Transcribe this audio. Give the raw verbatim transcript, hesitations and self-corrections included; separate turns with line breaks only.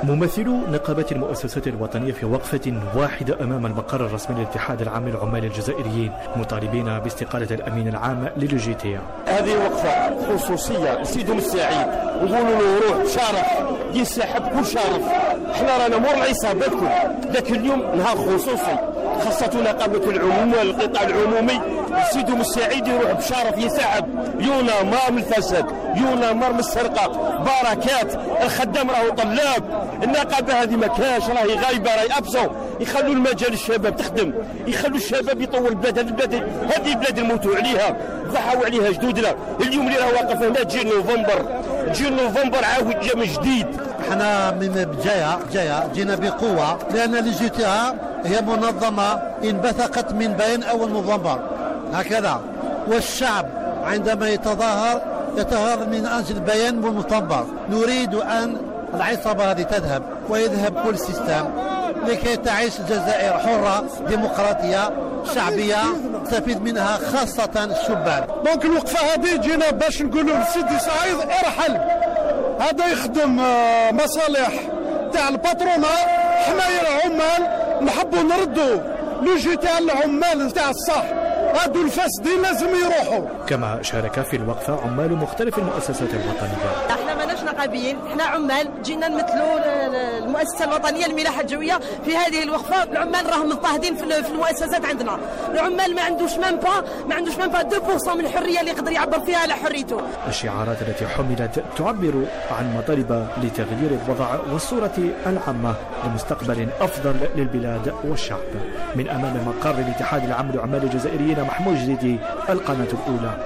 ممثلو نقابة المؤسسات الوطنية في وقفة واحدة أمام المقر الرسمي للاتحاد العام للعمال الجزائريين مطالبين باستقالة الأمين العام للو جي تي.
هذه وقفة خصوصية لسيدهم السعيد، ونقولوا له روح بشرف ينسحب كل شرف. احنا رانا مور عصابتكم، لكن اليوم نهار خصوصي خاصة نقابة العموم والقطاع العمومي. سيدهم السعيد يروح بشرف ينسحب. يونا مار من الفساد، يونا مار من السرقة، بركات. الخدام راهو طلاب، النقابة هذه ما كاش، راهي غايبة، راهي أبسون. يخلوا المجال للشباب تخدم، يخلوا الشباب يطور البلاد. هذه البلاد هذه البلاد الموتوا عليها، ضحوا عليها جدودنا. اليوم اللي راه واقف هنا تجي نوفمبر، تجي نوفمبر عاود جا من جديد.
احنا من جايه جايه جينا بقوه، لان لي جي تي هي منظمه انبثقت من بين اول نوفمبر هكذا، والشعب عندما يتظاهر يتظاهر من اجل بيان نوفمبر. نريد ان العصابه هذه تذهب ويذهب كل سيستم لكي تعيش الجزائر حره ديمقراطيه شعبيه تستفيد منها خاصه الشبان.
دونك الوقفه هذه جينا باش نقولوا لسيدي سعيد ارحل، هذا يخدم مصالح تاع الباترونة، حماية العمال. نحبوا نردوا لو جي تاع العمال تاع الصح، هادو الفاسدين لازم يروحوا.
كما شارك في الوقفة عمال مختلف المؤسسات الوطنية.
احنا ماناش نقابيين، احنا عمال جينا نمثلوا المؤسسة الوطنية للملاحة الجوية في هذه الوقفة. العمال راهم مضطهدين في المؤسسات عندنا، العمال ما عندوش ميم با ما عندوش ميم با اثنين بالمئة من الحرية اللي يقدر يعبر فيها على حريته.
الشعارات التي حملت تعبر عن مطالب لتغيير الوضع والصورة العامة لمستقبل أفضل للبلاد والشعب. من أمام مقر الاتحاد العام للعمال الجزائريين محمود جديدي، القناة الأولى.